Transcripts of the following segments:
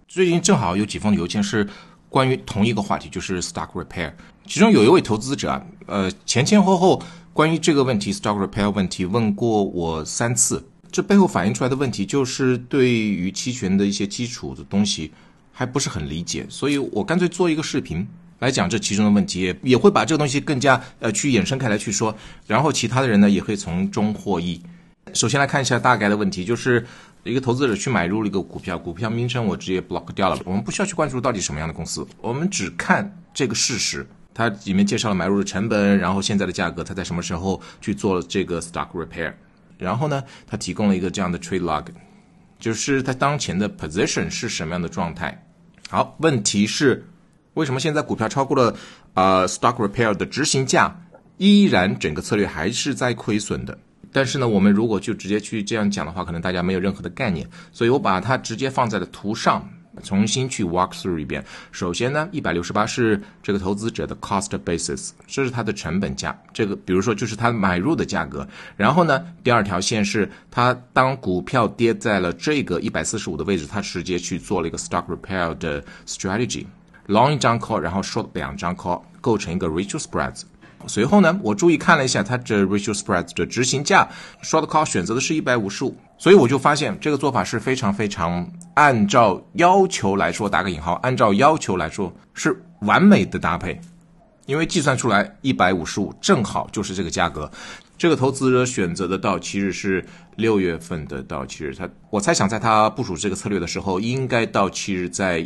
最近正好有几封邮件是关于同一个话题，就是 stock repair。其中有一位投资者前后关于这个问题 stock repair 问题问过我3次。这背后反映出来的问题就是对于期权的一些基础的东西还不是很理解，所以我干脆做一个视频来讲这其中的问题，也会把这个东西更加去衍生开来去说，然后其他的人呢也会从中获益。首先来看一下大概的问题，就是一个投资者去买入了一个股票名称我直接 block 掉了，我们不需要去关注到底什么样的公司，我们只看这个事实，它里面介绍了买入的成本，然后现在的价格，它在什么时候去做了这个 stock repair， 然后呢它提供了一个这样的 trade log， 就是它当前的 position 是什么样的状态。好，问题是为什么现在股票超过了stock repair 的执行价，依然整个策略还是在亏损的。但是呢，我们如果就直接去这样讲的话，可能大家没有任何的概念，所以我把它直接放在了图上，重新去 walk through 一遍。首先呢，168是这个投资者的 cost basis， 这是他的成本价，这个比如说就是他买入的价格。然后呢，第二条线是他当股票跌在了这个145的位置，他直接去做了一个 stock repair 的 strategy，long 一张 call， 然后 short 2张 call， 构成一个 ratio spreads。随后呢，我注意看了一下它的 ratio spreads 的执行价 short call 选择的是155，所以我就发现这个做法是非常非常按照要求来说，打个引号，按照要求来说是完美的搭配，因为计算出来155正好就是这个价格。这个投资者选择的到期日是6月份的到期日，我猜想在他部署这个策略的时候，应该到期日在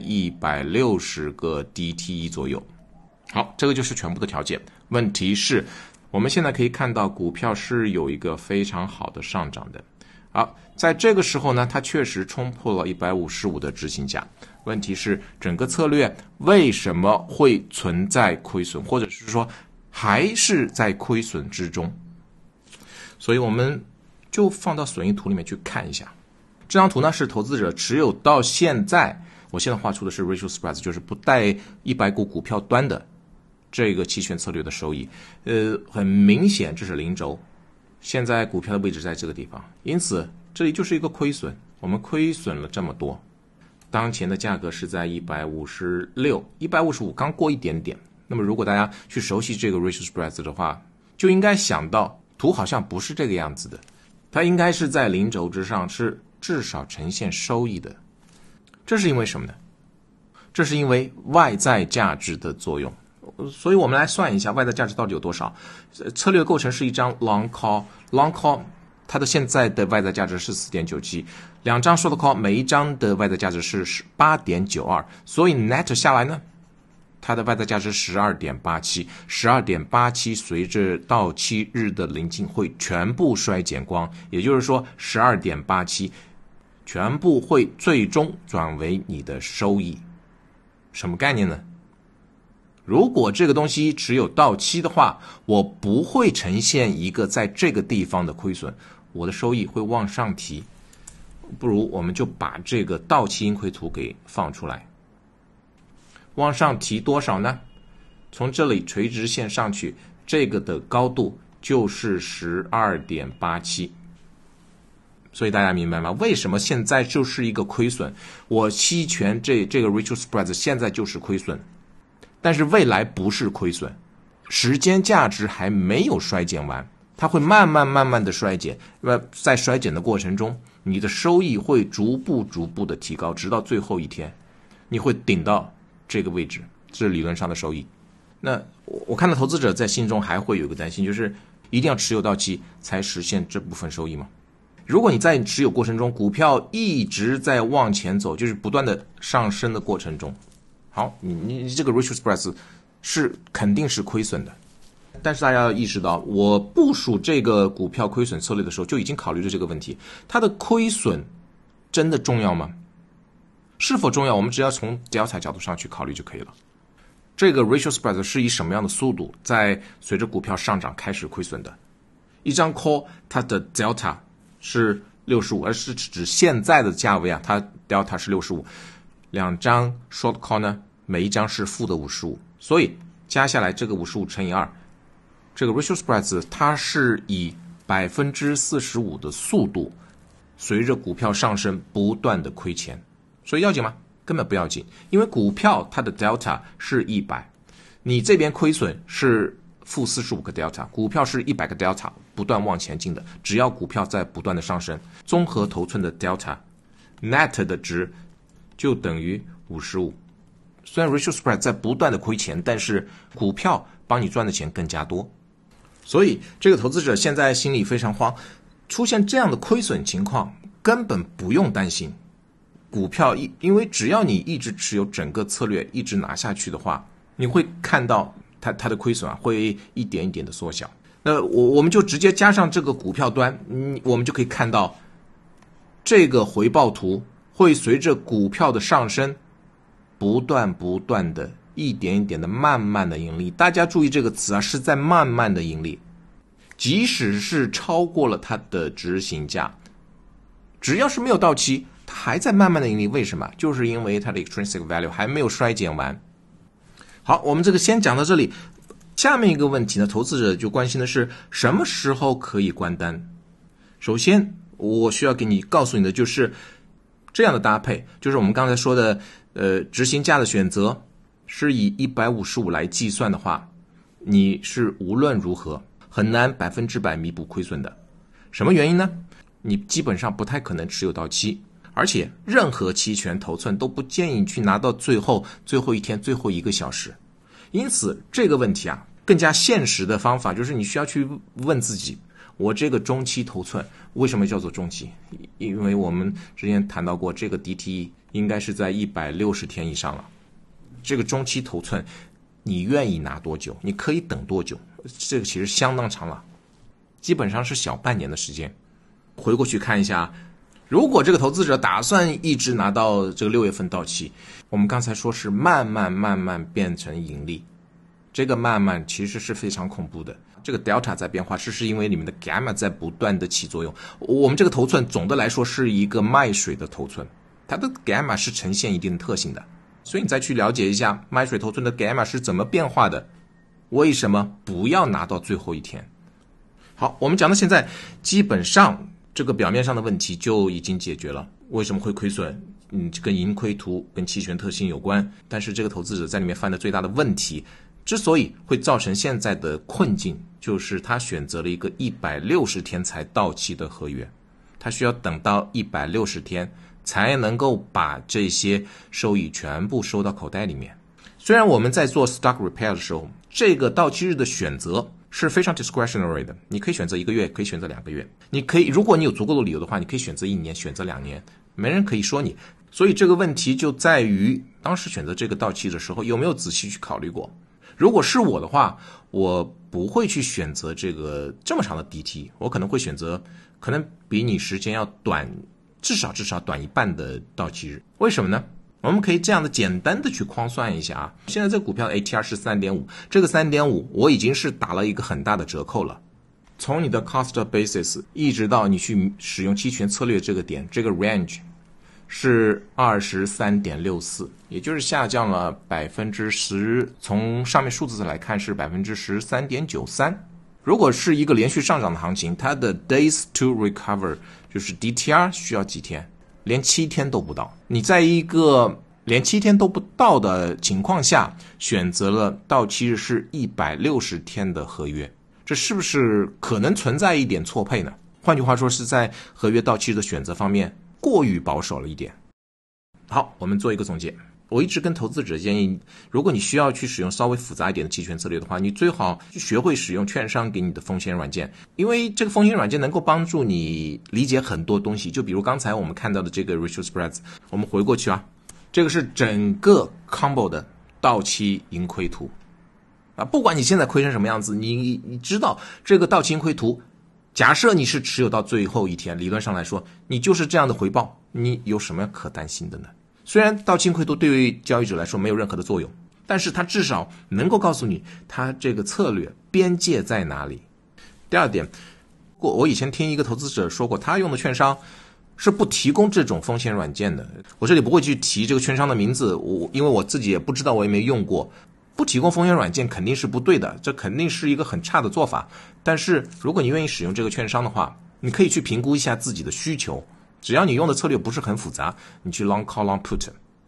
160个 DTE 左右。好，这个就是全部的条件。问题是我们现在可以看到股票是有一个非常好的上涨的。好，在这个时候呢，它确实冲破了155的执行价。问题是整个策略为什么会存在亏损，或者是说还是在亏损之中？所以我们就放到损益图里面去看一下。这张图呢是投资者持有到现在，我现在画出的是 ratio spreads， 就是不带100股股票端的这个期权策略的收益，很明显这是零轴，现在股票的位置在这个地方，因此这里就是一个亏损，我们亏损了这么多。当前的价格是在156、155刚过一点点。那么如果大家去熟悉这个 ratio spreads 的话，就应该想到图好像不是这个样子的，它应该是在零轴之上，是至少呈现收益的。这是因为什么呢？这是因为外在价值的作用。所以我们来算一下外在价值到底有多少。策略构成是一张 long call， 它的现在的外在价值是 4.97， 2张 short call， 每一张的外在价值是 8.92， 所以 net 下来呢，它的外在价值 12.87， 随着到期日的临近会全部衰减光，也就是说 12.87 全部会最终转为你的收益。什么概念呢？如果这个东西只有到期的话，我不会呈现一个在这个地方的亏损，我的收益会往上提。不如我们就把这个到期盈亏图给放出来。往上提多少呢？从这里垂直线上去，这个的高度就是 12.87。所以大家明白吗？为什么现在就是一个亏损？我期权这个 ratio spreads 现在就是亏损，但是未来不是亏损，时间价值还没有衰减完，它会慢慢的衰减。在衰减的过程中，你的收益会逐步的提高，直到最后一天，你会顶到这个位置，这是理论上的收益。那我看到投资者在心中还会有个担心，就是一定要持有到期才实现这部分收益吗？如果你在持有过程中，股票一直在往前走，就是不断的上升的过程中，好，你这个 ratio spreads 是肯定是亏损的。但是大家要意识到，我部署这个股票亏损策略的时候就已经考虑了这个问题，它的亏损真的重要吗？是否重要？我们只要从 delta 角度上去考虑就可以了。这个 ratio spreads 是以什么样的速度在随着股票上涨开始亏损的？一张 call 它的 delta 是65，而是指现在的价位啊，它 delta 是65。2张 short call 呢，每一张是负的55，所以加下来这个55乘以2，这个 ratio spreads 它是以 45% 的速度随着股票上升不断的亏钱。所以要紧吗？ 根本不要紧，因为股票它的 delta 是100，你这边亏损是负45个 delta， 股票是100个 delta 不断往前进的，只要股票在不断的上升，综合头寸的 delta net 的值就等于55。虽然 ratio spread 在不断的亏钱，但是股票帮你赚的钱更加多，所以这个投资者现在心里非常慌，出现这样的亏损情况根本不用担心。股票因为只要你一直持有整个策略一直拿下去的话，你会看到它的亏损会一点一点的缩小。那我们就直接加上这个股票端，我们就可以看到这个回报图会随着股票的上升不断的一点一点的慢慢的盈利。大家注意这个词啊，是在慢慢的盈利，即使是超过了它的执行价，只要是没有到期，它还在慢慢的盈利。为什么？就是因为它的 extrinsic value 还没有衰减完。好，我们这个先讲到这里。下面一个问题呢，投资者就关心的是什么时候可以关单。首先我需要给你告诉你的就是这样的搭配，就是我们刚才说的执行价的选择是以155来计算的话，你是无论如何很难100%弥补亏损的。什么原因呢？你基本上不太可能持有到期，而且任何期权头寸都不建议你去拿到最后一天最后1个小时。因此这个问题啊，更加现实的方法就是你需要去问自己，我这个中期头寸为什么叫做中期？因为我们之前谈到过，这个 DTE 应该是在160天以上了。这个中期头寸你愿意拿多久？你可以等多久？这个其实相当长了，基本上是小半年的时间。回过去看一下，如果这个投资者打算一直拿到这个6月份到期，我们刚才说是慢慢变成盈利，这个慢慢其实是非常恐怖的。这个 delta 在变化，是因为里面的 gamma 在不断的起作用。我们这个头寸总的来说是一个卖水的头寸，它的 gamma 是呈现一定的特性的，所以你再去了解一下卖水头寸的 gamma 是怎么变化的，为什么不要拿到最后一天。好，我们讲到现在基本上这个表面上的问题就已经解决了。为什么会亏损？跟盈亏图跟期权特性有关，但是这个投资者在里面犯的最大的问题，之所以会造成现在的困境，就是他选择了一个160天才到期的合约，他需要等到160天才能够把这些收益全部收到口袋里面。虽然我们在做 stock repair 的时候，这个到期日的选择是非常 discretionary 的，你可以选择1个月，可以选择2个月，你可以，如果你有足够的理由的话，你可以选择1年，选择2年，没人可以说你。所以这个问题就在于当时选择这个到期的时候有没有仔细去考虑过。如果是我的话，我不会去选择这个这么长的 DT， 我可能会选择可能比你时间要短，至少短一半的到期日。为什么呢？我们可以这样的简单的去框算一下啊。现在这个股票的 ATR 是 3.5， 这个 3.5 我已经是打了一个很大的折扣了。从你的 cost basis 一直到你去使用期权策略这个点，这个 range 是 23.64， 也就是下降了 10%， 从上面数字来看是 13.93%。 如果是一个连续上涨的行情，它的 days to recover 就是 DTR 需要几天？连7天都不到。你在一个连7天都不到的情况下，选择了到期日是160天的合约，这是不是可能存在一点错配呢？换句话说，是在合约到期日的选择方面过于保守了一点。好，我们做一个总结。我一直跟投资者建议，如果你需要去使用稍微复杂一点的期权策略的话，你最好学会使用券商给你的风险软件，因为这个风险软件能够帮助你理解很多东西。就比如刚才我们看到的这个 ratio spreads， 我们回过去啊，这个是整个 combo 的到期盈亏图啊，不管你现在亏成什么样子，你知道这个到期盈亏图，假设你是持有到最后一天，理论上来说你就是这样的回报，你有什么可担心的呢？虽然到期盈亏图对于交易者来说没有任何的作用，但是它至少能够告诉你它这个策略边界在哪里。第二点，我以前听一个投资者说过，他用的券商是不提供这种风险软件的。我这里不会去提这个券商的名字，因为我自己也不知道，我也没用过。不提供风险软件肯定是不对的，这肯定是一个很差的做法。但是如果你愿意使用这个券商的话，你可以去评估一下自己的需求，只要你用的策略不是很复杂，你去 long call long put，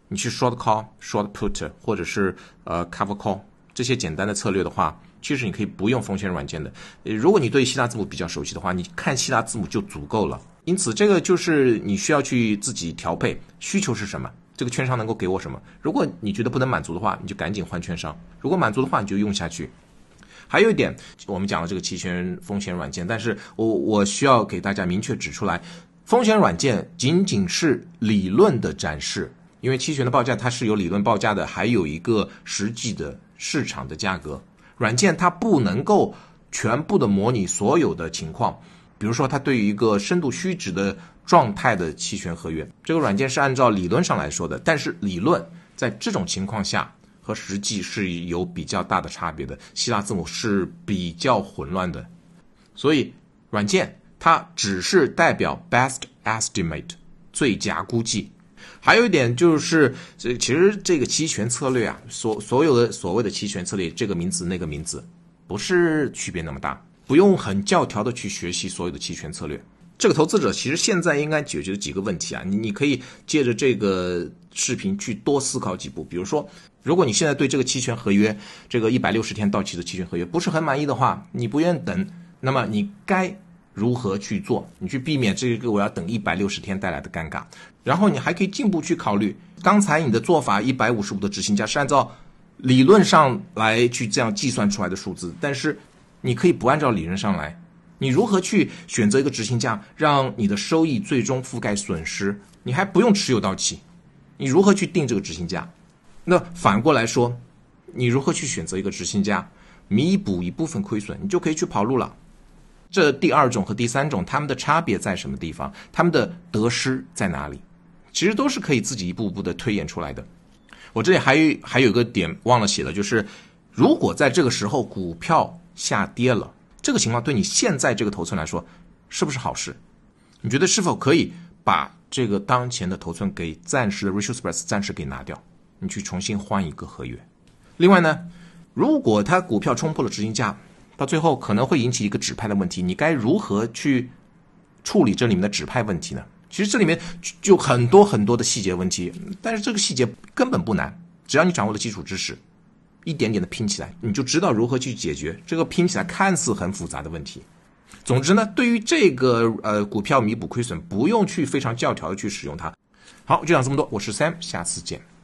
你去 short call、short put 或者是cover call 这些简单的策略的话，其实你可以不用风险软件的。如果你对希腊字母比较熟悉的话，你看希腊字母就足够了。因此这个就是你需要去自己调配，需求是什么，这个券商能够给我什么。如果你觉得不能满足的话，你就赶紧换券商；如果满足的话，你就用下去。还有一点，我们讲了这个期权风险软件，但是我需要给大家明确指出来，风险软件仅仅是理论的展示，因为期权的报价它是有理论报价的，还有一个实际的市场的价格。软件它不能够全部的模拟所有的情况，比如说它对于一个深度虚值的状态的期权合约，这个软件是按照理论上来说的，但是理论在这种情况下和实际是有比较大的差别的，希腊字母是比较混乱的，所以软件它只是代表 best estimate 最佳估计。还有一点就是，其实这个期权策略啊，所有的所谓的期权策略，这个名字那个名字，不是区别那么大，不用很教条的去学习所有的期权策略。这个投资者其实现在应该解决几个问题啊，你可以借着这个视频去多思考几步。比如说，如果你现在对这个期权合约，这个160天到期的期权合约不是很满意的话，你不愿意等，那么你该如何去做？你去避免这个我要等160天带来的尴尬。然后你还可以进一步去考虑，刚才你的做法155的执行价是按照理论上来去这样计算出来的数字，但是你可以不按照理论上来。你如何去选择一个执行价，让你的收益最终覆盖损失？你还不用持有到期，你如何去定这个执行价？那反过来说，你如何去选择一个执行价，弥补一部分亏损，你就可以去跑路了。这第二种和第三种，它们的差别在什么地方？它们的得失在哪里？其实都是可以自己一步步的推演出来的。我这里还有一个点忘了写了，就是如果在这个时候股票下跌了，这个情况对你现在这个头寸来说是不是好事？你觉得是否可以把这个当前的头寸给暂时的 ratio spreads 暂时给拿掉，你去重新换一个合约？另外呢，如果它股票冲破了执行价，到最后可能会引起一个指派的问题，你该如何去处理这里面的指派问题呢？其实这里面就很多很多的细节问题，但是这个细节根本不难，只要你掌握了基础知识，一点点的拼起来，你就知道如何去解决这个拼起来看似很复杂的问题。总之呢，对于这个股票弥补亏损，不用去非常教条的去使用它。好，就讲这么多，我是 Sam， 下次见。